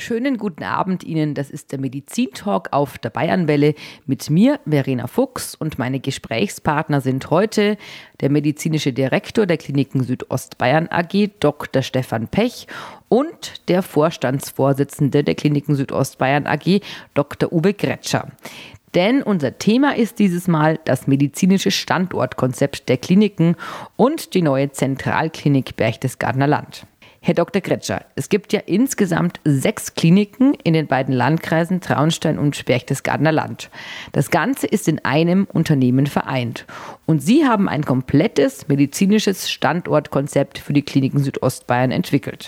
Schönen guten Abend Ihnen, das ist der Medizin-Talk auf der Bayernwelle mit mir, Verena Fuchs, und meine Gesprächspartner sind heute der medizinische Direktor der Kliniken Südostbayern AG, Dr. Stefan Pech, und der Vorstandsvorsitzende der Kliniken Südostbayern AG, Dr. Uwe Gretscher. Denn unser Thema ist dieses Mal das medizinische Standortkonzept der Kliniken und die neue Zentralklinik Berchtesgadener Land. Herr Dr. Gretscher, es gibt ja insgesamt 6 Kliniken in den beiden Landkreisen Traunstein und Berchtesgadener Land. Das Ganze ist in einem Unternehmen vereint. Und Sie haben ein komplettes medizinisches Standortkonzept für die Kliniken Südostbayern entwickelt.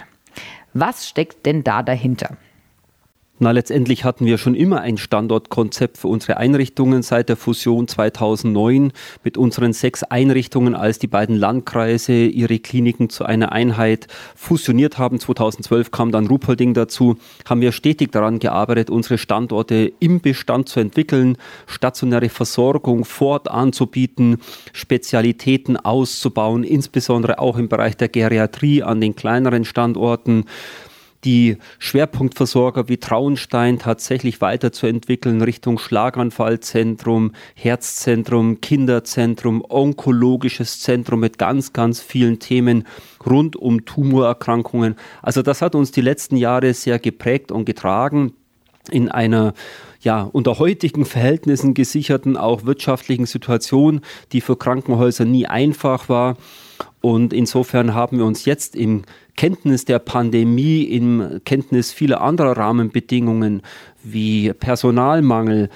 Was steckt denn da dahinter? Letztendlich hatten wir schon immer ein Standortkonzept für unsere Einrichtungen seit der Fusion 2009 mit unseren 6 Einrichtungen, als die beiden Landkreise ihre Kliniken zu einer Einheit fusioniert haben. 2012 kam dann Ruhpolding dazu, haben wir stetig daran gearbeitet, unsere Standorte im Bestand zu entwickeln, stationäre Versorgung fortan zu bieten, Spezialitäten auszubauen, insbesondere auch im Bereich der Geriatrie an den kleineren Standorten. Die Schwerpunktversorger wie Traunstein tatsächlich weiterzuentwickeln Richtung Schlaganfallzentrum, Herzzentrum, Kinderzentrum, onkologisches Zentrum mit ganz, ganz vielen Themen rund um Tumorerkrankungen. Also das hat uns die letzten Jahre sehr geprägt und getragen in einer unter heutigen Verhältnissen gesicherten, auch wirtschaftlichen Situation, die für Krankenhäuser nie einfach war. Und insofern haben wir uns jetzt im Kenntnis der Pandemie, im Kenntnis vieler anderer Rahmenbedingungen wie Personalmangel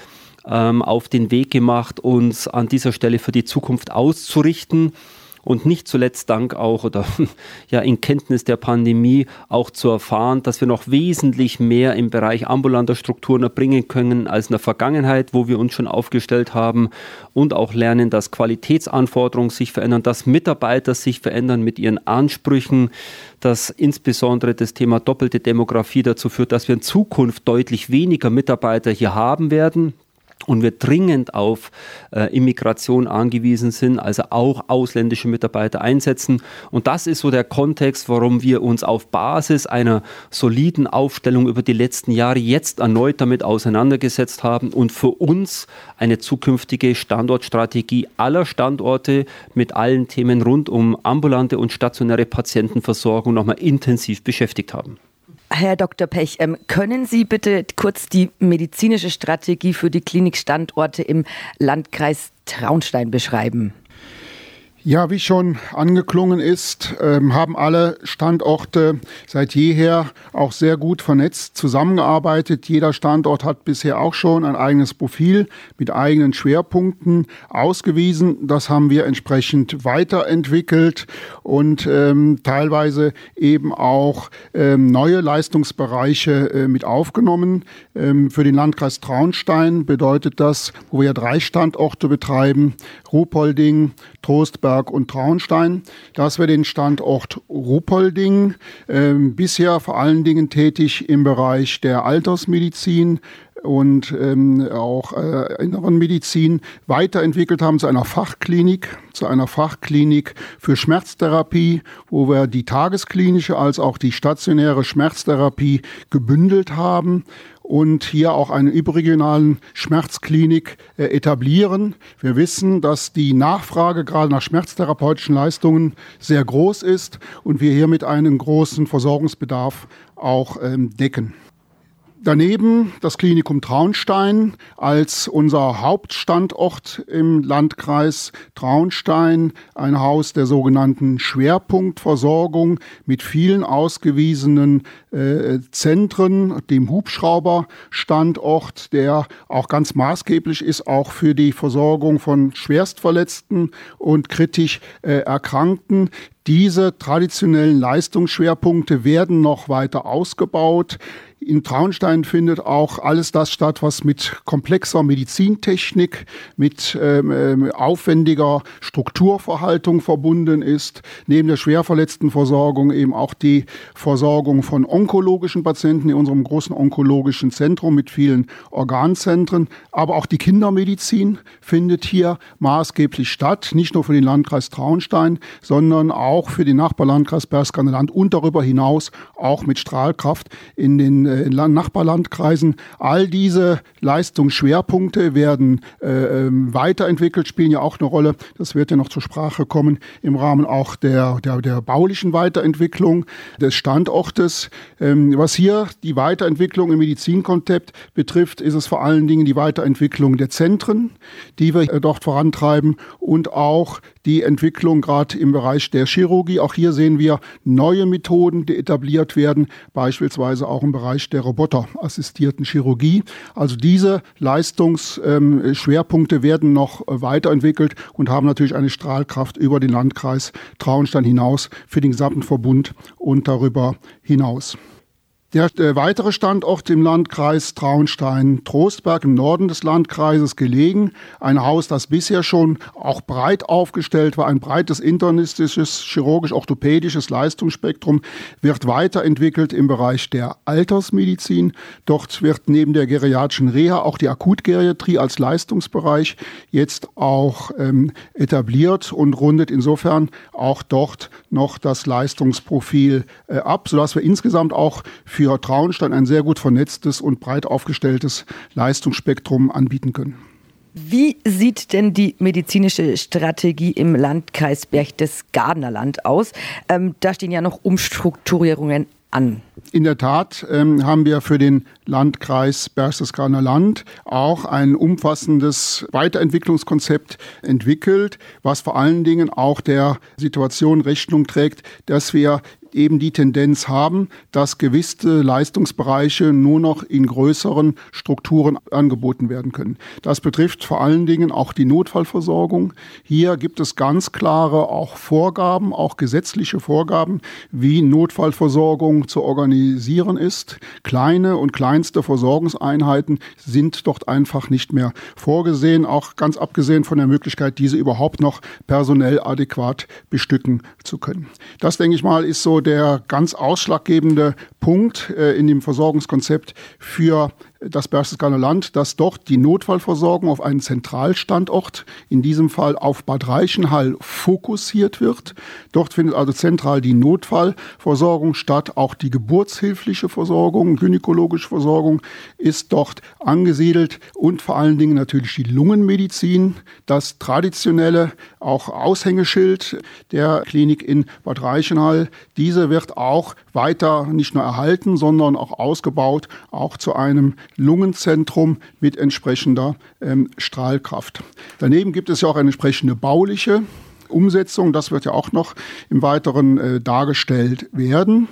auf den Weg gemacht, uns an dieser Stelle für die Zukunft auszurichten. Und nicht zuletzt dank auch in Kenntnis der Pandemie auch zu erfahren, dass wir noch wesentlich mehr im Bereich ambulanter Strukturen erbringen können als in der Vergangenheit, wo wir uns schon aufgestellt haben, und auch lernen, dass Qualitätsanforderungen sich verändern, dass Mitarbeiter sich verändern mit ihren Ansprüchen, dass insbesondere das Thema doppelte Demografie dazu führt, dass wir in Zukunft deutlich weniger Mitarbeiter hier haben werden. Und wir dringend auf Immigration angewiesen sind, also auch ausländische Mitarbeiter einsetzen. Und das ist so der Kontext, warum wir uns auf Basis einer soliden Aufstellung über die letzten Jahre jetzt erneut damit auseinandergesetzt haben und für uns eine zukünftige Standortstrategie aller Standorte mit allen Themen rund um ambulante und stationäre Patientenversorgung nochmal intensiv beschäftigt haben. Herr Dr. Pech, können Sie bitte kurz die medizinische Strategie für die Klinikstandorte im Landkreis Traunstein beschreiben? Ja, wie schon angeklungen ist, haben alle Standorte seit jeher auch sehr gut vernetzt zusammengearbeitet. Jeder Standort hat bisher auch schon ein eigenes Profil mit eigenen Schwerpunkten ausgewiesen. Das haben wir entsprechend weiterentwickelt und teilweise eben auch neue Leistungsbereiche mit aufgenommen. Für den Landkreis Traunstein bedeutet das, wo wir ja 3 Standorte betreiben, Ruhpolding, Trostberg und Traunstein, dass wir den Standort Ruhpolding bisher vor allen Dingen tätig im Bereich der Altersmedizin und auch inneren Medizin weiterentwickelt haben zu einer Fachklinik für Schmerztherapie, wo wir die tagesklinische als auch die stationäre Schmerztherapie gebündelt haben und hier auch eine überregionalen Schmerzklinik etablieren. Wir wissen, dass die Nachfrage gerade nach schmerztherapeutischen Leistungen sehr groß ist und wir hiermit einen großen Versorgungsbedarf auch decken. Daneben das Klinikum Traunstein als unser Hauptstandort im Landkreis Traunstein, ein Haus der sogenannten Schwerpunktversorgung mit vielen ausgewiesenen Zentren, dem Hubschrauberstandort, der auch ganz maßgeblich ist, auch für die Versorgung von Schwerstverletzten und kritisch Erkrankten. Diese traditionellen Leistungsschwerpunkte werden noch weiter ausgebaut. In Traunstein findet auch alles das statt, was mit komplexer Medizintechnik, mit aufwendiger Strukturverhaltung verbunden ist. Neben der Schwerverletztenversorgung eben auch die Versorgung von onkologischen Patienten in unserem großen onkologischen Zentrum mit vielen Organzentren. Aber auch die Kindermedizin findet hier maßgeblich statt, nicht nur für den Landkreis Traunstein, sondern auch auch für den Nachbarlandkreis Berchtesgadener Land und darüber hinaus auch mit Strahlkraft in den Nachbarlandkreisen. All diese Leistungsschwerpunkte werden weiterentwickelt, spielen ja auch eine Rolle. Das wird ja noch zur Sprache kommen im Rahmen auch der baulichen Weiterentwicklung des Standortes. Was hier die Weiterentwicklung im Medizinkonzept betrifft, ist es vor allen Dingen die Weiterentwicklung der Zentren, die wir dort vorantreiben, und auch die Entwicklung gerade im Bereich der Chirurgie. Auch hier sehen wir neue Methoden, die etabliert werden, beispielsweise auch im Bereich der roboterassistierten Chirurgie. Also diese Leistungsschwerpunkte werden noch weiterentwickelt und haben natürlich eine Strahlkraft über den Landkreis Traunstein hinaus für den gesamten Verbund und darüber hinaus. Der weitere Standort im Landkreis Traunstein-Trostberg im Norden des Landkreises gelegen. Ein Haus, das bisher schon auch breit aufgestellt war, ein breites internistisches, chirurgisch-orthopädisches Leistungsspektrum, wird weiterentwickelt im Bereich der Altersmedizin. Dort wird neben der geriatrischen Reha auch die Akutgeriatrie als Leistungsbereich jetzt auch etabliert und rundet insofern auch dort noch das Leistungsprofil ab, sodass wir insgesamt auch für Traunstein ein sehr gut vernetztes und breit aufgestelltes Leistungsspektrum anbieten können. Wie sieht denn die medizinische Strategie im Landkreis Berchtesgadener Land aus? Da stehen ja noch Umstrukturierungen an. In der Tat haben wir für den Landkreis Berchtesgadener Land auch ein umfassendes Weiterentwicklungskonzept entwickelt, was vor allen Dingen auch der Situation Rechnung trägt, dass wir eben die Tendenz haben, dass gewisse Leistungsbereiche nur noch in größeren Strukturen angeboten werden können. Das betrifft vor allen Dingen auch die Notfallversorgung. Hier gibt es ganz klare auch Vorgaben, auch gesetzliche Vorgaben, wie Notfallversorgung zu organisieren ist. Kleine und kleinste Versorgungseinheiten sind dort einfach nicht mehr vorgesehen, auch ganz abgesehen von der Möglichkeit, diese überhaupt noch personell adäquat bestücken zu können. Das, denke ich mal, ist so der ganz ausschlaggebende Punkt in dem Versorgungskonzept für das Berchtesgadener Land, dass dort die Notfallversorgung auf einen Zentralstandort, in diesem Fall auf Bad Reichenhall, fokussiert wird. Dort findet also zentral die Notfallversorgung statt. Auch die geburtshilfliche Versorgung, gynäkologische Versorgung ist dort angesiedelt und vor allen Dingen natürlich die Lungenmedizin, das traditionelle auch Aushängeschild der Klinik in Bad Reichenhall. Diese wird auch weiter nicht nur erhalten, sondern auch ausgebaut, auch zu einem Lungenzentrum mit entsprechender Strahlkraft. Daneben gibt es ja auch eine entsprechende bauliche Umsetzung. Das wird ja auch noch im Weiteren dargestellt werden.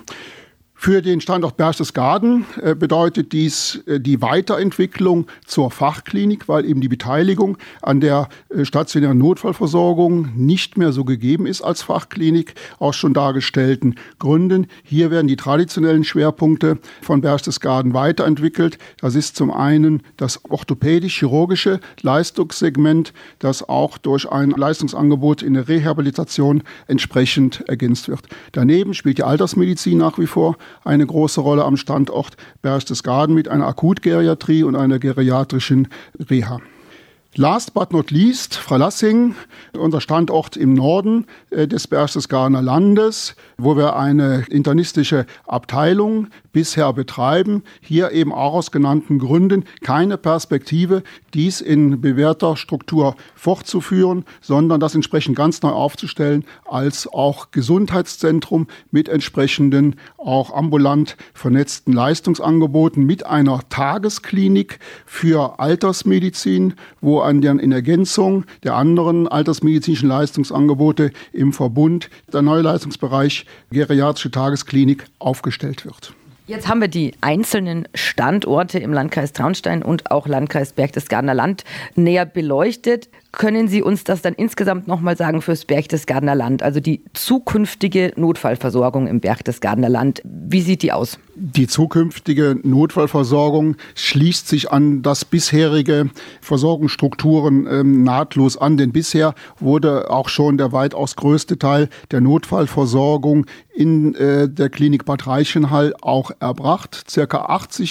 Für den Standort Berchtesgaden bedeutet dies die Weiterentwicklung zur Fachklinik, weil eben die Beteiligung an der stationären Notfallversorgung nicht mehr so gegeben ist als Fachklinik, aus schon dargestellten Gründen. Hier werden die traditionellen Schwerpunkte von Berchtesgaden weiterentwickelt. Das ist zum einen das orthopädisch-chirurgische Leistungssegment, das auch durch ein Leistungsangebot in der Rehabilitation entsprechend ergänzt wird. Daneben spielt die Altersmedizin nach wie vor eine große Rolle am Standort Berchtesgaden mit einer Akutgeriatrie und einer geriatrischen Reha. Last but not least, Freilassing, unser Standort im Norden des Berchtesgadener Landes, wo wir eine internistische Abteilung bisher betreiben. Hier eben auch aus genannten Gründen keine Perspektive, dies in bewährter Struktur fortzuführen, sondern das entsprechend ganz neu aufzustellen als auch Gesundheitszentrum mit entsprechenden auch ambulant vernetzten Leistungsangeboten mit einer Tagesklinik für Altersmedizin, wo in Ergänzung der anderen altersmedizinischen Leistungsangebote im Verbund der neue Leistungsbereich geriatrische Tagesklinik aufgestellt wird. Jetzt haben wir die einzelnen Standorte im Landkreis Traunstein und auch Landkreis Berchtesgadener Land näher beleuchtet. Können Sie uns das dann insgesamt nochmal sagen fürs Berchtesgadener Land, also die zukünftige Notfallversorgung im Berchtesgadener Land? Wie sieht die aus? Die zukünftige Notfallversorgung schließt sich an das bisherige Versorgungsstrukturen nahtlos an, denn bisher wurde auch schon der weitaus größte Teil der Notfallversorgung in der Klinik Bad Reichenhall auch erbracht. Circa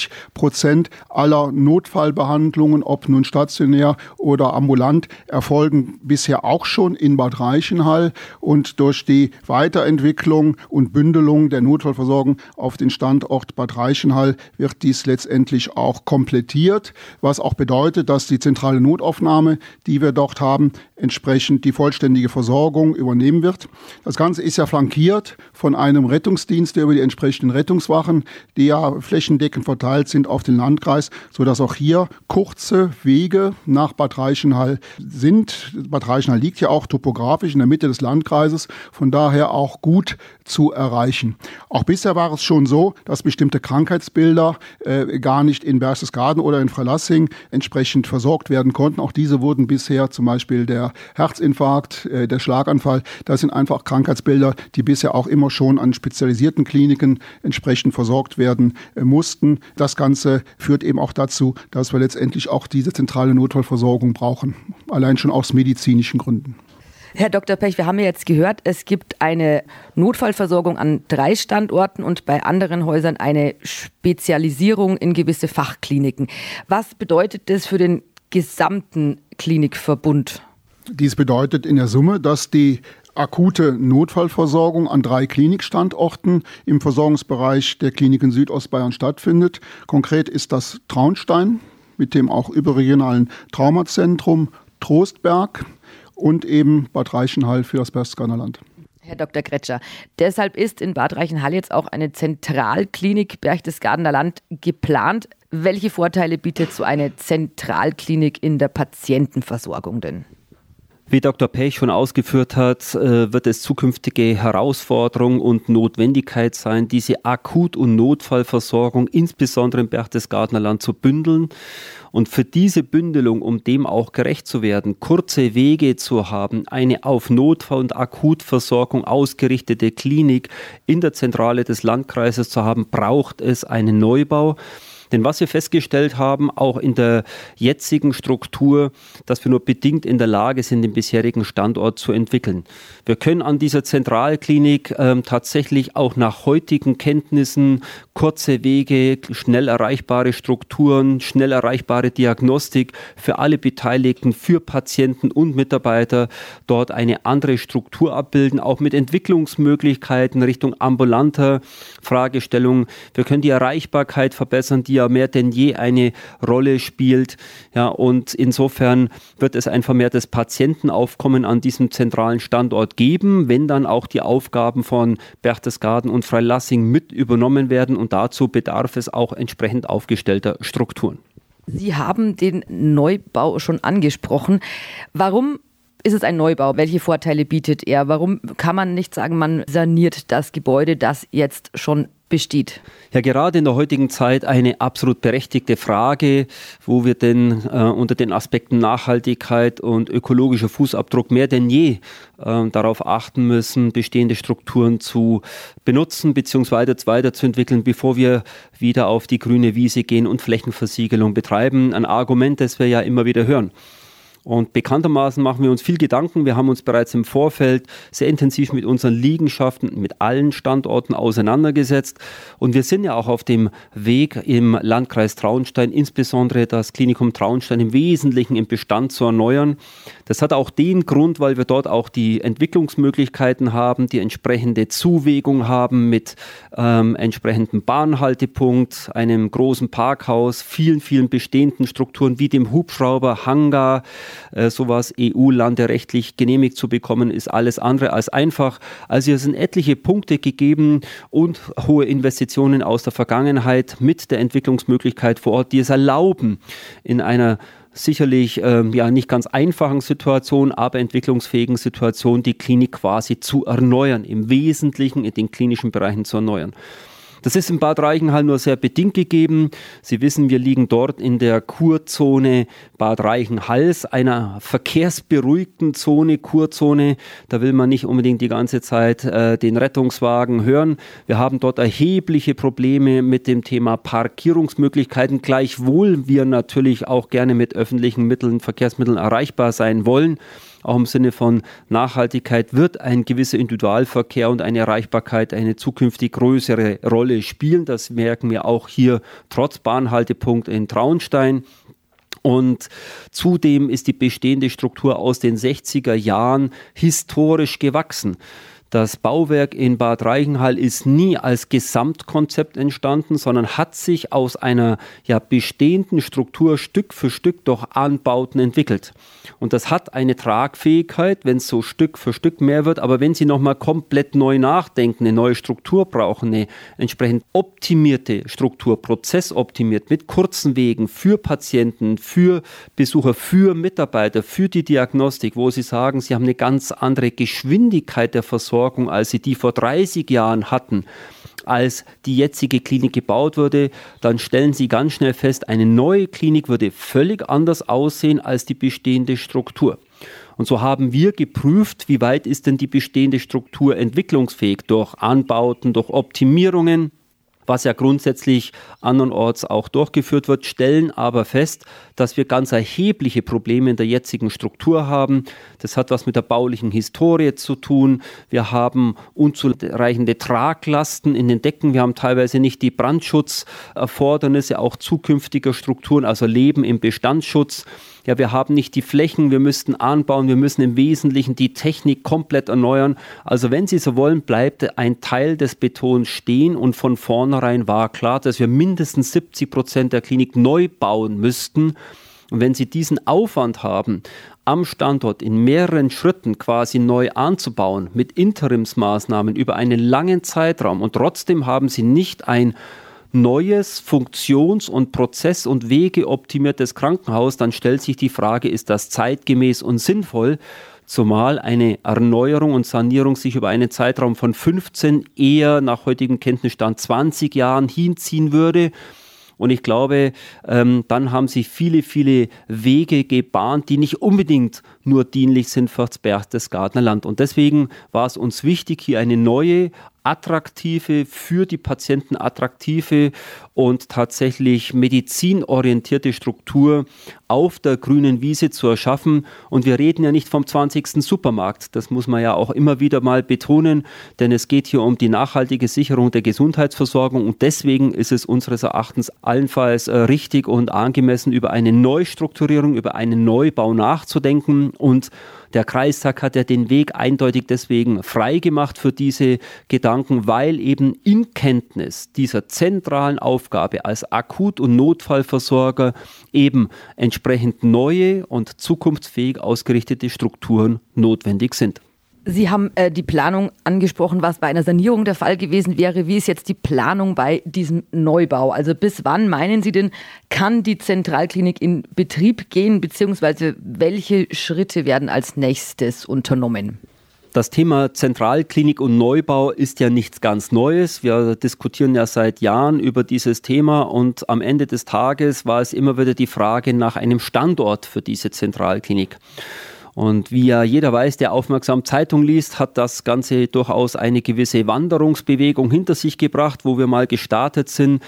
80% aller Notfallbehandlungen, ob nun stationär oder ambulant, erfolgen bisher auch schon in Bad Reichenhall, und durch die Weiterentwicklung und Bündelung der Notfallversorgung auf den Standort Bad Reichenhall wird dies letztendlich auch komplettiert, was auch bedeutet, dass die zentrale Notaufnahme, die wir dort haben, entsprechend die vollständige Versorgung übernehmen wird. Das Ganze ist ja flankiert von einem Rettungsdienst, der über die entsprechenden Rettungswachen, die ja flächendeckend verteilt sind auf den Landkreis, sodass auch hier kurze Wege nach Bad Reichenhall sind. Bad Reichenhall liegt ja auch topografisch in der Mitte des Landkreises, von daher auch gut zu erreichen. Auch bisher war es schon so, dass bestimmte Krankheitsbilder gar nicht in Berchtesgaden oder in Freilassing entsprechend versorgt werden konnten. Auch diese wurden bisher, zum Beispiel der Herzinfarkt, der Schlaganfall, das sind einfach Krankheitsbilder, die bisher auch immer schon an spezialisierten Kliniken entsprechend versorgt werden mussten. Das Ganze führt eben auch dazu, dass wir letztendlich auch diese zentrale Notfallversorgung brauchen, allein schon aus medizinischen Gründen. Herr Dr. Pech, wir haben ja jetzt gehört, es gibt eine Notfallversorgung an 3 Standorten und bei anderen Häusern eine Spezialisierung in gewisse Fachkliniken. Was bedeutet das für den gesamten Klinikverbund? Dies bedeutet in der Summe, dass die akute Notfallversorgung an 3 Klinikstandorten im Versorgungsbereich der Kliniken Südostbayern stattfindet. Konkret ist das Traunstein mit dem auch überregionalen Traumazentrum Trostberg und eben Bad Reichenhall für das Berchtesgadener Land. Herr Dr. Kretscher, deshalb ist in Bad Reichenhall jetzt auch eine Zentralklinik Berchtesgadener Land geplant. Welche Vorteile bietet so eine Zentralklinik in der Patientenversorgung denn? Wie Dr. Pech schon ausgeführt hat, wird es zukünftige Herausforderung und Notwendigkeit sein, diese Akut- und Notfallversorgung insbesondere im Berchtesgadener Land zu bündeln. Und für diese Bündelung, um dem auch gerecht zu werden, kurze Wege zu haben, eine auf Notfall- und Akutversorgung ausgerichtete Klinik in der Zentrale des Landkreises zu haben, braucht es einen Neubau. Denn was wir festgestellt haben, auch in der jetzigen Struktur, dass wir nur bedingt in der Lage sind, den bisherigen Standort zu entwickeln. Wir können an dieser Zentralklinik tatsächlich auch nach heutigen Kenntnissen kurze Wege, schnell erreichbare Strukturen, schnell erreichbare Diagnostik für alle Beteiligten, für Patienten und Mitarbeiter dort eine andere Struktur abbilden, auch mit Entwicklungsmöglichkeiten Richtung ambulanter Fragestellungen. Wir können die Erreichbarkeit verbessern, die ja mehr denn je eine Rolle spielt. Ja, und insofern wird es ein vermehrtes Patientenaufkommen an diesem zentralen Standort geben, wenn dann auch die Aufgaben von Berchtesgaden und Freilassing mit übernommen werden, und dazu bedarf es auch entsprechend aufgestellter Strukturen. Sie haben den Neubau schon angesprochen. Warum ist es ein Neubau? Welche Vorteile bietet er? Warum kann man nicht sagen, man saniert das Gebäude, das jetzt schon besteht? Ja, gerade in der heutigen Zeit eine absolut berechtigte Frage, wo wir denn unter den Aspekten Nachhaltigkeit und ökologischer Fußabdruck mehr denn je darauf achten müssen, bestehende Strukturen zu benutzen bzw. weiterzuentwickeln, bevor wir wieder auf die grüne Wiese gehen und Flächenversiegelung betreiben. Ein Argument, das wir ja immer wieder hören. Und bekanntermaßen machen wir uns viel Gedanken. Wir haben uns bereits im Vorfeld sehr intensiv mit unseren Liegenschaften, mit allen Standorten auseinandergesetzt. Und wir sind ja auch auf dem Weg im Landkreis Traunstein, insbesondere das Klinikum Traunstein im Wesentlichen im Bestand zu erneuern. Das hat auch den Grund, weil wir dort auch die Entwicklungsmöglichkeiten haben, die entsprechende Zuwegung haben mit entsprechendem Bahnhaltepunkt, einem großen Parkhaus, vielen bestehenden Strukturen wie dem Hubschrauber, Hangar. Sowas EU-landerechtlich genehmigt zu bekommen, ist alles andere als einfach. Also hier sind etliche Punkte gegeben und hohe Investitionen aus der Vergangenheit mit der Entwicklungsmöglichkeit vor Ort, die es erlauben, in einer sicherlich nicht ganz einfachen Situation, aber entwicklungsfähigen Situation, die Klinik quasi zu erneuern, im Wesentlichen in den klinischen Bereichen zu erneuern. Das ist in Bad Reichenhall nur sehr bedingt gegeben. Sie wissen, wir liegen dort in der Kurzone Bad Reichenhalls, einer verkehrsberuhigten Zone, Kurzone. Da will man nicht unbedingt die ganze Zeit den Rettungswagen hören. Wir haben dort erhebliche Probleme mit dem Thema Parkierungsmöglichkeiten, gleichwohl wir natürlich auch gerne mit öffentlichen Mitteln, Verkehrsmitteln erreichbar sein wollen. Auch im Sinne von Nachhaltigkeit wird ein gewisser Individualverkehr und eine Erreichbarkeit eine zukünftig größere Rolle spielen. Das merken wir auch hier trotz Bahnhaltepunkt in Traunstein. Und zudem ist die bestehende Struktur aus den 60er Jahren historisch gewachsen. Das Bauwerk in Bad Reichenhall ist nie als Gesamtkonzept entstanden, sondern hat sich aus einer bestehenden Struktur Stück für Stück durch Anbauten entwickelt. Und das hat eine Tragfähigkeit, wenn es so Stück für Stück mehr wird. Aber wenn Sie nochmal komplett neu nachdenken, eine neue Struktur brauchen, eine entsprechend optimierte Struktur, prozessoptimiert, mit kurzen Wegen für Patienten, für Besucher, für Mitarbeiter, für die Diagnostik, wo Sie sagen, Sie haben eine ganz andere Geschwindigkeit der Versorgung, als sie die vor 30 Jahren hatten, als die jetzige Klinik gebaut wurde, dann stellen Sie ganz schnell fest, eine neue Klinik würde völlig anders aussehen als die bestehende Struktur. Und so haben wir geprüft, wie weit ist denn die bestehende Struktur entwicklungsfähig durch Anbauten, durch Optimierungen, was ja grundsätzlich andernorts auch durchgeführt wird, stellen aber fest, dass wir ganz erhebliche Probleme in der jetzigen Struktur haben. Das hat was mit der baulichen Historie zu tun. Wir haben unzureichende Traglasten in den Decken. Wir haben teilweise nicht die Brandschutzerfordernisse auch zukünftiger Strukturen, also Leben im Bestandsschutz. Ja, wir haben nicht die Flächen, wir müssten anbauen, wir müssen im Wesentlichen die Technik komplett erneuern. Also wenn Sie so wollen, bleibt ein Teil des Betons stehen und von vornherein war klar, dass wir mindestens 70% der Klinik neu bauen müssten. Und wenn Sie diesen Aufwand haben, am Standort in mehreren Schritten quasi neu anzubauen, mit Interimsmaßnahmen über einen langen Zeitraum und trotzdem haben Sie nicht ein neues, funktions- und prozess- und wegeoptimiertes Krankenhaus, dann stellt sich die Frage, ist das zeitgemäß und sinnvoll, zumal eine Erneuerung und Sanierung sich über einen Zeitraum von 15, eher nach heutigem Kenntnisstand 20 Jahren hinziehen würde. Und ich glaube, dann haben sich viele, viele Wege gebahnt, die nicht unbedingt nur dienlich sind für das Berchtesgadener Land. Und deswegen war es uns wichtig, hier eine neue, attraktive, für die Patienten attraktive und tatsächlich medizinorientierte Struktur auf der grünen Wiese zu erschaffen. Und wir reden ja nicht vom 20. Supermarkt. Das muss man ja auch immer wieder mal betonen, denn es geht hier um die nachhaltige Sicherung der Gesundheitsversorgung. Und deswegen ist es unseres Erachtens allenfalls richtig und angemessen, über eine Neustrukturierung, über einen Neubau nachzudenken. Und der Kreistag hat ja den Weg eindeutig deswegen frei gemacht für diese Gedanken, weil eben in Kenntnis dieser zentralen Aufgabe als Akut- und Notfallversorger eben entsprechend neue und zukunftsfähig ausgerichtete Strukturen notwendig sind. Sie haben die Planung angesprochen, was bei einer Sanierung der Fall gewesen wäre. Wie ist jetzt die Planung bei diesem Neubau? Also bis wann, meinen Sie denn, kann die Zentralklinik in Betrieb gehen, beziehungsweise welche Schritte werden als nächstes unternommen? Das Thema Zentralklinik und Neubau ist ja nichts ganz Neues. Wir diskutieren ja seit Jahren über dieses Thema und am Ende des Tages war es immer wieder die Frage nach einem Standort für diese Zentralklinik. Und wie ja jeder weiß, der aufmerksam Zeitung liest, hat das Ganze durchaus eine gewisse Wanderungsbewegung hinter sich gebracht, wo wir mal gestartet sind,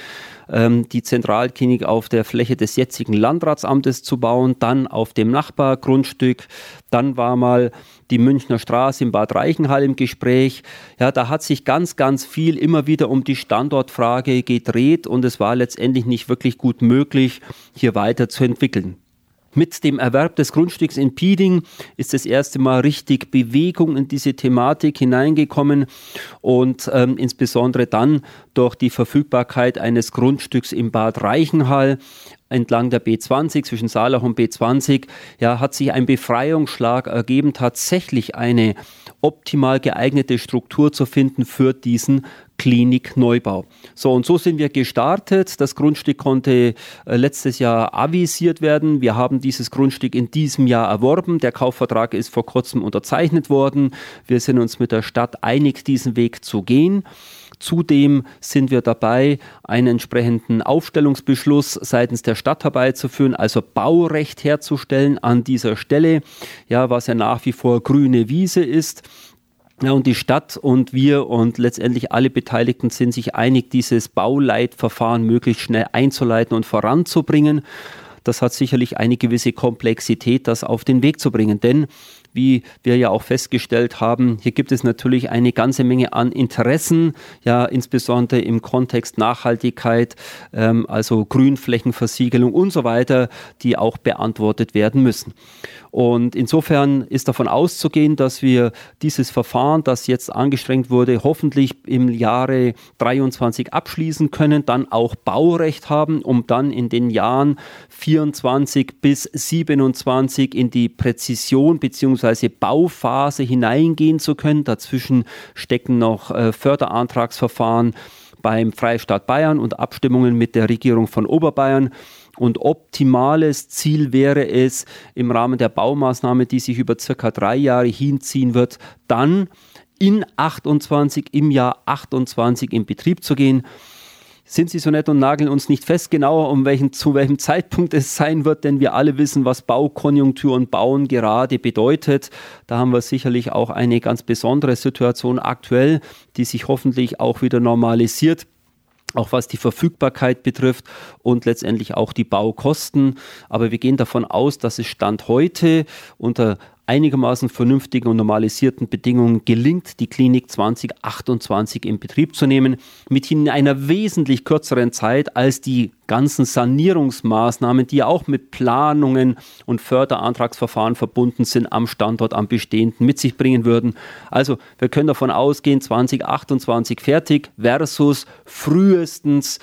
die Zentralklinik auf der Fläche des jetzigen Landratsamtes zu bauen, dann auf dem Nachbargrundstück. Dann war mal die Münchner Straße in Bad Reichenhall im Gespräch. Ja, da hat sich ganz, ganz viel immer wieder um die Standortfrage gedreht und es war letztendlich nicht wirklich gut möglich, hier weiterzuentwickeln. Mit dem Erwerb des Grundstücks in Pieding ist das erste Mal richtig Bewegung in diese Thematik hineingekommen und insbesondere dann durch die Verfügbarkeit eines Grundstücks in Bad Reichenhall entlang der B20, zwischen Saalach und B20, ja, hat sich ein Befreiungsschlag ergeben, tatsächlich eine optimal geeignete Struktur zu finden für diesen Klinikneubau. So, und so sind wir gestartet. Das Grundstück konnte letztes Jahr avisiert werden. Wir haben dieses Grundstück in diesem Jahr erworben. Der Kaufvertrag ist vor kurzem unterzeichnet worden. Wir sind uns mit der Stadt einig, diesen Weg zu gehen. Zudem sind wir dabei, einen entsprechenden Aufstellungsbeschluss seitens der Stadt herbeizuführen, also Baurecht herzustellen an dieser Stelle, ja, was ja nach wie vor grüne Wiese ist. Ja, und die Stadt und wir und letztendlich alle Beteiligten sind sich einig, dieses Bauleitverfahren möglichst schnell einzuleiten und voranzubringen. Das hat sicherlich eine gewisse Komplexität, das auf den Weg zu bringen, denn wie wir ja auch festgestellt haben, hier gibt es natürlich eine ganze Menge an Interessen, ja, insbesondere im Kontext Nachhaltigkeit, also Grünflächenversiegelung und so weiter, die auch beantwortet werden müssen. Und insofern ist davon auszugehen, dass wir dieses Verfahren, das jetzt angestrengt wurde, hoffentlich im Jahre 23 abschließen können, dann auch Baurecht haben, um dann in den Jahren 24 bis 27 in die Präzision bzw. Bauphase hineingehen zu können. Dazwischen stecken noch Förderantragsverfahren beim Freistaat Bayern und Abstimmungen mit der Regierung von Oberbayern. Und optimales Ziel wäre es, im Rahmen der Baumaßnahme, die sich über circa 3 Jahre hinziehen wird, dann im Jahr 28 in Betrieb zu gehen. Sind Sie so nett und nageln uns nicht fest, genauer zu welchem Zeitpunkt es sein wird, denn wir alle wissen, was Baukonjunktur und Bauen gerade bedeutet. Da haben wir sicherlich auch eine ganz besondere Situation aktuell, die sich hoffentlich auch wieder normalisiert, auch was die Verfügbarkeit betrifft und letztendlich auch die Baukosten. Aber wir gehen davon aus, dass es Stand heute unter einigermaßen vernünftigen und normalisierten Bedingungen gelingt, die Klinik 2028 in Betrieb zu nehmen, mithin in einer wesentlich kürzeren Zeit als die ganzen Sanierungsmaßnahmen, die ja auch mit Planungen und Förderantragsverfahren verbunden sind, am Standort, am Bestehenden mit sich bringen würden. Also wir können davon ausgehen, 2028 fertig versus frühestens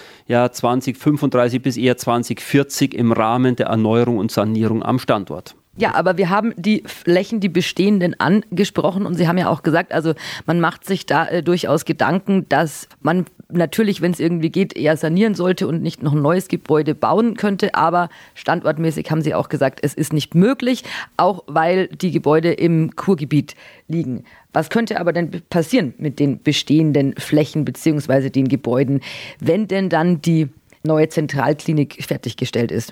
2035 bis eher 2040 im Rahmen der Erneuerung und Sanierung am Standort. Ja, aber wir haben die Flächen, die bestehenden, angesprochen und Sie haben ja auch gesagt, also man macht sich da durchaus Gedanken, dass man natürlich, wenn es irgendwie geht, eher sanieren sollte und nicht noch ein neues Gebäude bauen könnte, aber standortmäßig haben Sie auch gesagt, es ist nicht möglich, auch weil die Gebäude im Kurgebiet liegen. Was könnte aber denn passieren mit den bestehenden Flächen bzw. den Gebäuden, wenn denn dann die neue Zentralklinik fertiggestellt ist?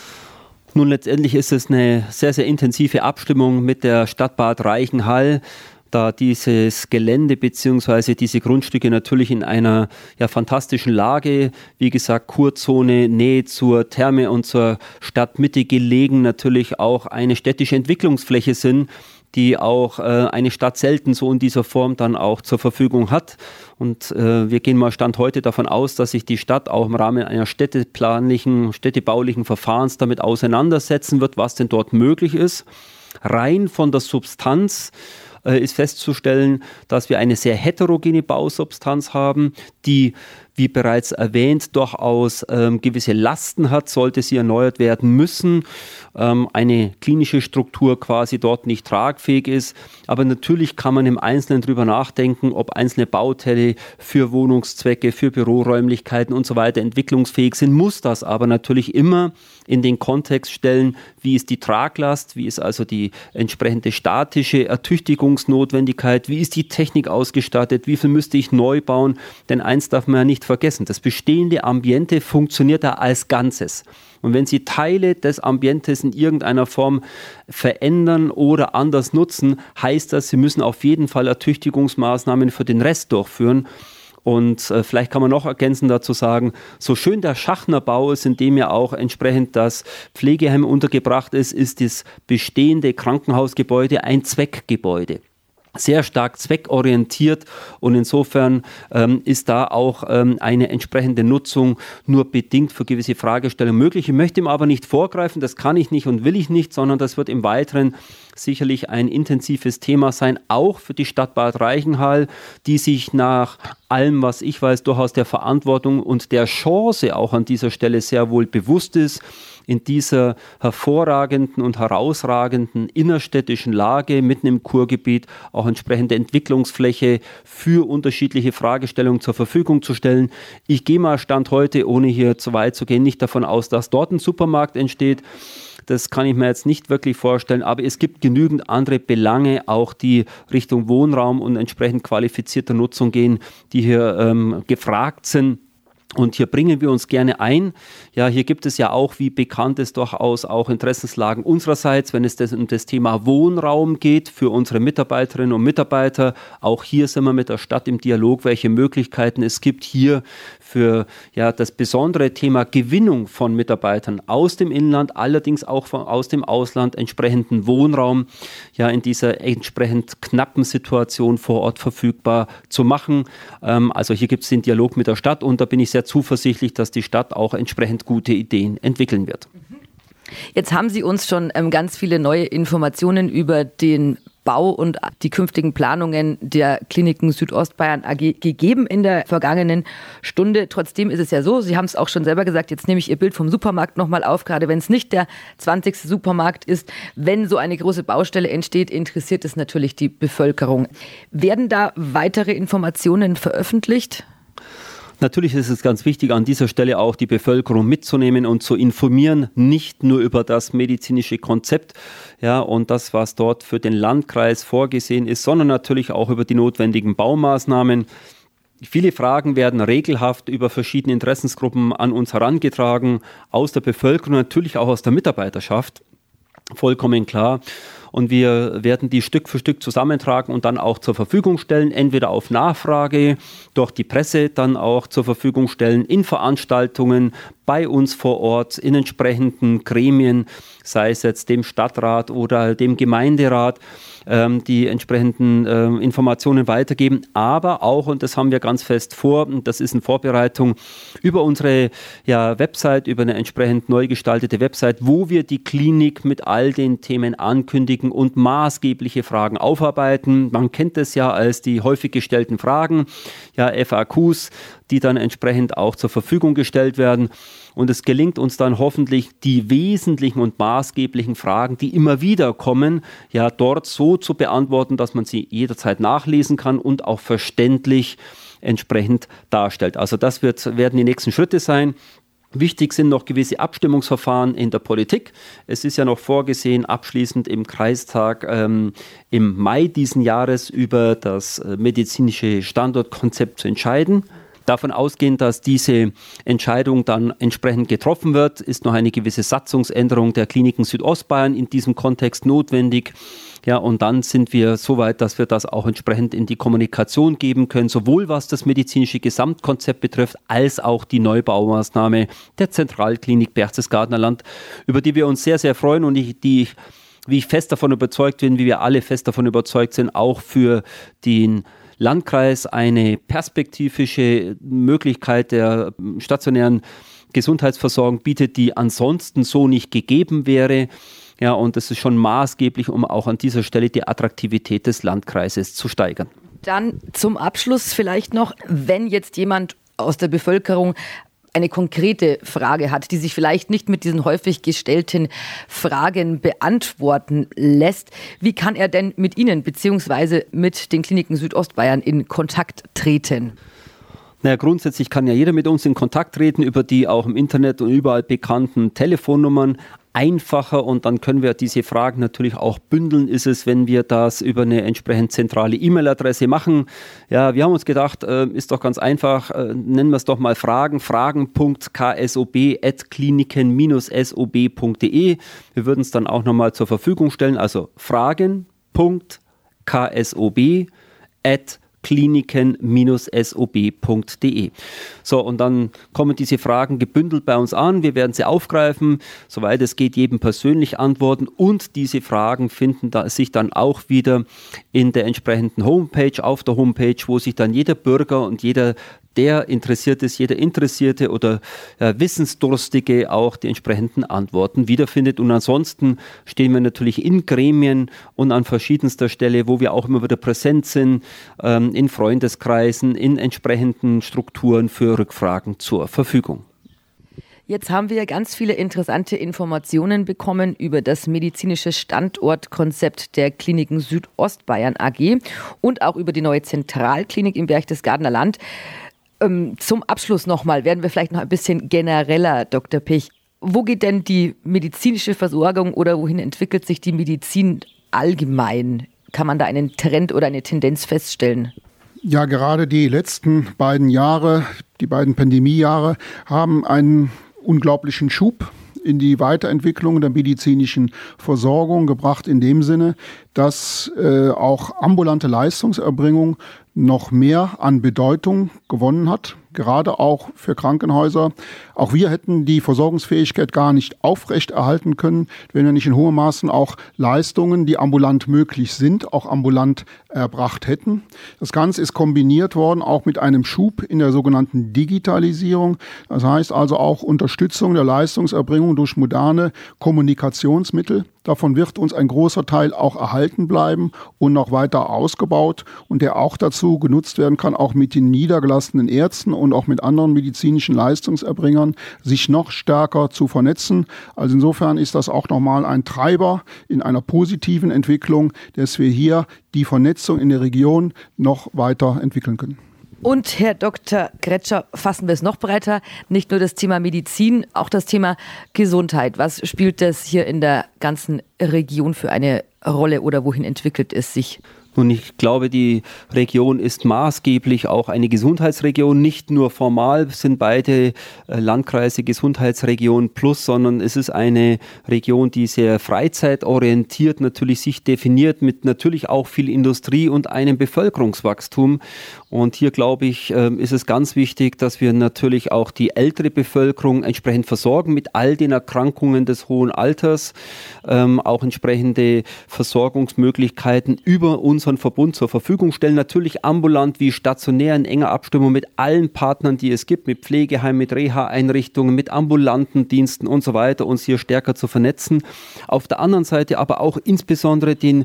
Nun, letztendlich ist es eine sehr, sehr intensive Abstimmung mit der Stadt Bad Reichenhall, da dieses Gelände bzw. diese Grundstücke natürlich in einer fantastischen Lage, wie gesagt, Kurzone, Nähe zur Therme und zur Stadtmitte gelegen, natürlich auch eine städtische Entwicklungsfläche sind, die auch eine Stadt selten so in dieser Form dann auch zur Verfügung hat. Und wir gehen mal Stand heute davon aus, dass sich die Stadt auch im Rahmen einer städtebaulichen Verfahrens damit auseinandersetzen wird, was denn dort möglich ist. Rein von der Substanz ist festzustellen, dass wir eine sehr heterogene Bausubstanz haben, die, wie bereits erwähnt, durchaus gewisse Lasten hat, sollte sie erneuert werden müssen, eine klinische Struktur quasi dort nicht tragfähig ist. Aber natürlich kann man im Einzelnen darüber nachdenken, ob einzelne Bauteile für Wohnungszwecke, für Büroräumlichkeiten und so weiter entwicklungsfähig sind, muss das aber natürlich immer in den Kontext stellen, wie ist die Traglast, wie ist also die entsprechende statische Ertüchtigungsnotwendigkeit, wie ist die Technik ausgestattet, wie viel müsste ich neu bauen, denn eins darf man ja nicht vergessen, das bestehende Ambiente funktioniert da als Ganzes. Und wenn Sie Teile des Ambientes in irgendeiner Form verändern oder anders nutzen, heißt das, Sie müssen auf jeden Fall Ertüchtigungsmaßnahmen für den Rest durchführen. Und vielleicht kann man noch ergänzend dazu sagen, so schön der Schachnerbau ist, in dem ja auch entsprechend das Pflegeheim untergebracht ist, ist das bestehende Krankenhausgebäude ein Zweckgebäude. Sehr stark zweckorientiert und insofern ist da auch eine entsprechende Nutzung nur bedingt für gewisse Fragestellungen möglich. Ich möchte ihm aber nicht vorgreifen, das kann ich nicht und will ich nicht, sondern das wird im Weiteren sicherlich ein intensives Thema sein, auch für die Stadt Bad Reichenhall, die sich nach allem, was ich weiß, durchaus der Verantwortung und der Chance auch an dieser Stelle sehr wohl bewusst ist, in dieser hervorragenden und herausragenden innerstädtischen Lage mitten im Kurgebiet auch entsprechende Entwicklungsfläche für unterschiedliche Fragestellungen zur Verfügung zu stellen. Ich gehe mal Stand heute, ohne hier zu weit zu gehen, nicht davon aus, dass dort ein Supermarkt entsteht. Das kann ich mir jetzt nicht wirklich vorstellen, aber es gibt genügend andere Belange, auch die Richtung Wohnraum und entsprechend qualifizierter Nutzung gehen, die hier gefragt sind. Und hier bringen wir uns gerne ein. Ja, hier gibt es ja auch, wie bekannt ist, durchaus auch Interessenslagen unsererseits, wenn es um das Thema Wohnraum geht für unsere Mitarbeiterinnen und Mitarbeiter. Auch hier sind wir mit der Stadt im Dialog, welche Möglichkeiten es gibt hier für das besondere Thema Gewinnung von Mitarbeitern aus dem Inland, allerdings auch aus dem Ausland entsprechenden Wohnraum in dieser entsprechend knappen Situation vor Ort verfügbar zu machen. Also hier gibt es den Dialog mit der Stadt und da bin ich sehr zuversichtlich, dass die Stadt auch entsprechend gute Ideen entwickeln wird. Jetzt haben Sie uns schon ganz viele neue Informationen über den Bau und die künftigen Planungen der Kliniken Südostbayern AG gegeben in der vergangenen Stunde. Trotzdem ist es ja so, Sie haben es auch schon selber gesagt, jetzt nehme ich Ihr Bild vom Supermarkt nochmal auf, gerade wenn es nicht der 20. Supermarkt ist. Wenn so eine große Baustelle entsteht, interessiert es natürlich die Bevölkerung. Werden da weitere Informationen veröffentlicht? Natürlich ist es ganz wichtig, an dieser Stelle auch die Bevölkerung mitzunehmen und zu informieren, nicht nur über das medizinische Konzept und das, was dort für den Landkreis vorgesehen ist, sondern natürlich auch über die notwendigen Baumaßnahmen. Viele Fragen werden regelhaft über verschiedene Interessensgruppen an uns herangetragen, aus der Bevölkerung, natürlich auch aus der Mitarbeiterschaft, vollkommen klar. Und wir werden die Stück für Stück zusammentragen und dann auch zur Verfügung stellen, entweder auf Nachfrage, durch die Presse dann auch zur Verfügung stellen, in Veranstaltungen, bei uns vor Ort, in entsprechenden Gremien, sei es jetzt dem Stadtrat oder dem Gemeinderat, die entsprechenden Informationen weitergeben, aber auch, und das haben wir ganz fest vor, und das ist in Vorbereitung, über unsere Website, über eine entsprechend neu gestaltete Website, wo wir die Klinik mit all den Themen ankündigen und maßgebliche Fragen aufarbeiten. Man kennt es ja als die häufig gestellten Fragen, FAQs, die dann entsprechend auch zur Verfügung gestellt werden. Und es gelingt uns dann hoffentlich, die wesentlichen und maßgeblichen Fragen, die immer wieder kommen, dort so zu beantworten, dass man sie jederzeit nachlesen kann und auch verständlich entsprechend darstellt. Also das werden die nächsten Schritte sein. Wichtig sind noch gewisse Abstimmungsverfahren in der Politik. Es ist ja noch vorgesehen, abschließend im Kreistag im Mai diesen Jahres über das medizinische Standortkonzept zu entscheiden. Davon ausgehend, dass diese Entscheidung dann entsprechend getroffen wird, ist noch eine gewisse Satzungsänderung der Kliniken Südostbayern in diesem Kontext notwendig. Und dann sind wir so weit, dass wir das auch entsprechend in die Kommunikation geben können, sowohl was das medizinische Gesamtkonzept betrifft, als auch die Neubaumaßnahme der Zentralklinik Berchtesgadener Land, über die wir uns sehr, sehr freuen und wie ich fest davon überzeugt bin, wie wir alle fest davon überzeugt sind, auch für den Landkreis eine perspektivische Möglichkeit der stationären Gesundheitsversorgung bietet, die ansonsten so nicht gegeben wäre. Und das ist schon maßgeblich, um auch an dieser Stelle die Attraktivität des Landkreises zu steigern. Dann zum Abschluss vielleicht noch, wenn jetzt jemand aus der Bevölkerung eine konkrete Frage hat, die sich vielleicht nicht mit diesen häufig gestellten Fragen beantworten lässt. Wie kann er denn mit Ihnen bzw. mit den Kliniken Südostbayern in Kontakt treten? Grundsätzlich kann ja jeder mit uns in Kontakt treten über die auch im Internet und überall bekannten Telefonnummern. Einfacher und dann können wir diese Fragen natürlich auch bündeln, ist es, wenn wir das über eine entsprechend zentrale E-Mail-Adresse machen. Wir haben uns gedacht, ist doch ganz einfach, nennen wir es doch mal fragen.ksob@kliniken-sob.de. Wir würden es dann auch nochmal zur Verfügung stellen, also fragen.ksob@kliniken-sob.de. So, und dann kommen diese Fragen gebündelt bei uns an. Wir werden sie aufgreifen, soweit es geht, jedem persönlich antworten und diese Fragen finden sich dann auch wieder in der entsprechenden Homepage, auf der Homepage, wo sich dann jeder Bürger und jeder interessiert ist, jeder Interessierte oder Wissensdurstige auch die entsprechenden Antworten wiederfindet. Und ansonsten stehen wir natürlich in Gremien und an verschiedenster Stelle, wo wir auch immer wieder präsent sind, in Freundeskreisen, in entsprechenden Strukturen für Rückfragen zur Verfügung. Jetzt haben wir ganz viele interessante Informationen bekommen über das medizinische Standortkonzept der Kliniken Südostbayern AG und auch über die neue Zentralklinik im Berchtesgadener Land. Zum Abschluss nochmal, werden wir vielleicht noch ein bisschen genereller, Dr. Pich. Wo geht denn die medizinische Versorgung oder wohin entwickelt sich die Medizin allgemein? Kann man da einen Trend oder eine Tendenz feststellen? Ja, gerade die letzten beiden Jahre, die beiden Pandemiejahre, haben einen unglaublichen Schub in die Weiterentwicklung der medizinischen Versorgung gebracht, in dem Sinne, dass auch ambulante Leistungserbringung noch mehr an Bedeutung gewonnen hat, gerade auch für Krankenhäuser. Auch wir hätten die Versorgungsfähigkeit gar nicht aufrechterhalten können, wenn wir nicht in hohem Maßen auch Leistungen, die ambulant möglich sind, auch ambulant erbracht hätten. Das Ganze ist kombiniert worden auch mit einem Schub in der sogenannten Digitalisierung. Das heißt also auch Unterstützung der Leistungserbringung durch moderne Kommunikationsmittel. Davon wird uns ein großer Teil auch erhalten bleiben und noch weiter ausgebaut und der auch dazu genutzt werden kann, auch mit den niedergelassenen Ärzten und auch mit anderen medizinischen Leistungserbringern sich noch stärker zu vernetzen. Also insofern ist das auch nochmal ein Treiber in einer positiven Entwicklung, dass wir hier die Vernetzung in der Region noch weiter entwickeln können. Und Herr Dr. Gretscher, fassen wir es noch breiter, nicht nur das Thema Medizin, auch das Thema Gesundheit. Was spielt das hier in der ganzen Region für eine Rolle oder wohin entwickelt es sich? Und ich glaube, die Region ist maßgeblich auch eine Gesundheitsregion. Nicht nur formal sind beide Landkreise Gesundheitsregion plus, sondern es ist eine Region, die sehr freizeitorientiert natürlich sich definiert, mit natürlich auch viel Industrie und einem Bevölkerungswachstum. Und hier, glaube ich, ist es ganz wichtig, dass wir natürlich auch die ältere Bevölkerung entsprechend versorgen mit all den Erkrankungen des hohen Alters, auch entsprechende Versorgungsmöglichkeiten über unseren Verbund zur Verfügung stellen, natürlich ambulant wie stationär in enger Abstimmung mit allen Partnern, die es gibt, mit Pflegeheimen, mit Reha-Einrichtungen, mit ambulanten Diensten und so weiter, uns hier stärker zu vernetzen. Auf der anderen Seite aber auch insbesondere den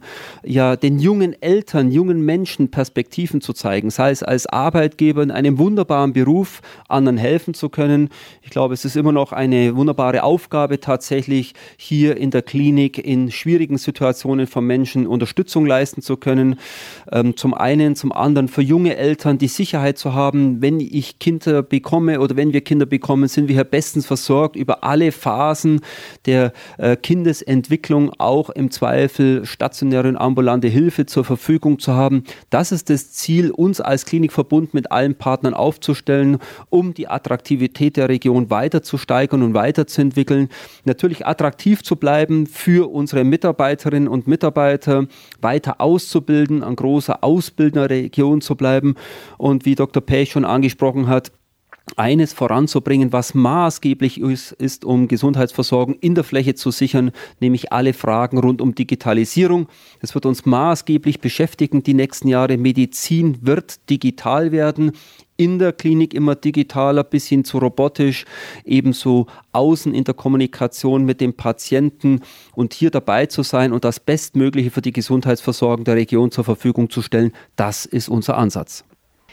jungen Eltern, jungen Menschen Perspektiven zu zeigen, sei es als Arbeitgeber in einem wunderbaren Beruf, anderen helfen zu können. Ich glaube, es ist immer noch eine wunderbare Aufgabe tatsächlich, hier in der Klinik in schwierigen Situationen von Menschen Unterstützung leisten zu können. Zum einen, zum anderen für junge Eltern die Sicherheit zu haben, wenn ich Kinder bekomme oder wenn wir Kinder bekommen, sind wir hier bestens versorgt über alle Phasen der Kindesentwicklung, auch im Zweifel stationäre und ambulante Hilfe zur Verfügung zu haben. Das ist das Ziel, uns als Klinikverbund mit allen Partnern aufzustellen, um die Attraktivität der Region weiter zu steigern und weiterzuentwickeln. Natürlich attraktiv zu bleiben für unsere Mitarbeiterinnen und Mitarbeiter, weiter auszubilden, an großer Ausbildnerregion zu bleiben und wie Dr. Pech schon angesprochen hat, eines voranzubringen, was maßgeblich ist, um Gesundheitsversorgung in der Fläche zu sichern, nämlich alle Fragen rund um Digitalisierung. Das wird uns maßgeblich beschäftigen die nächsten Jahre. Medizin wird digital werden. In der Klinik immer digitaler bis hin zu robotisch, ebenso außen in der Kommunikation mit dem Patienten und hier dabei zu sein und das Bestmögliche für die Gesundheitsversorgung der Region zur Verfügung zu stellen, das ist unser Ansatz.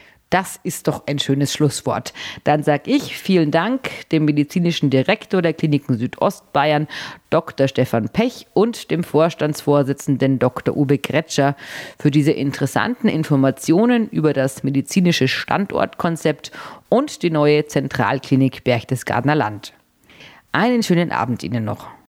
Das ist doch ein schönes Schlusswort. Dann sage ich vielen Dank dem medizinischen Direktor der Kliniken Südostbayern, Dr. Stefan Pech und dem Vorstandsvorsitzenden Dr. Uwe Gretscher für diese interessanten Informationen über das medizinische Standortkonzept und die neue Zentralklinik Berchtesgadener Land. Einen schönen Abend Ihnen noch.